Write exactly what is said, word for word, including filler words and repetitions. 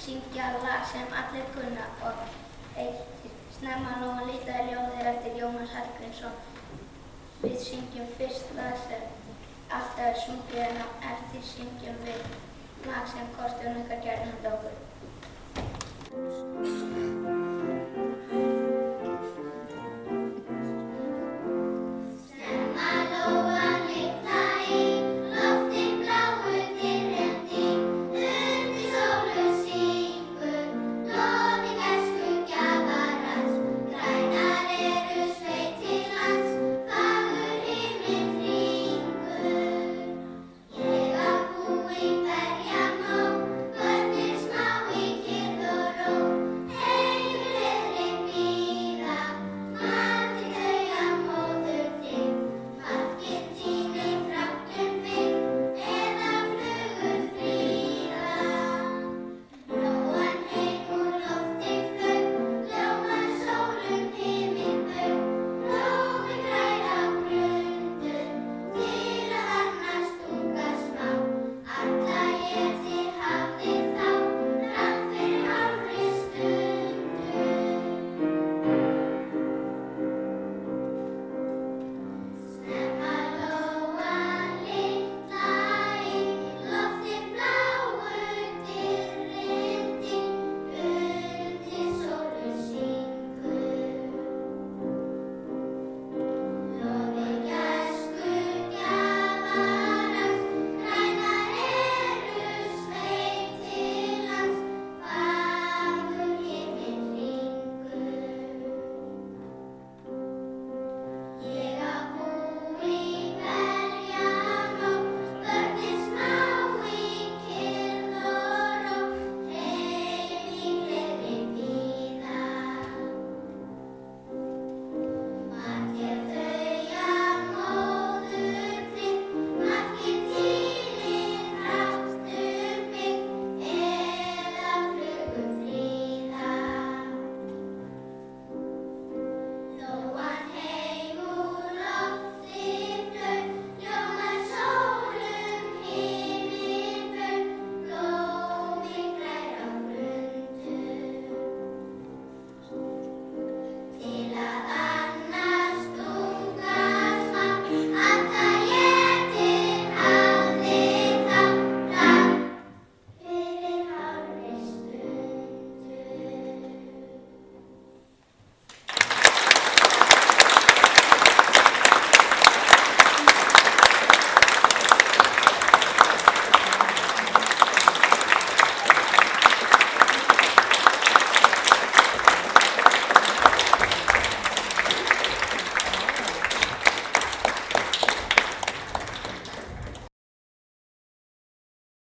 syngja lag sem allir kunna og heitir Snemma nóg lítaði ljóðið eftir Jónas Hallgrímsson. Við syngjum fyrst lag sem alltaf er sungið en á eftir syngjum við lag sem kostun ykkar gerði handa okkur.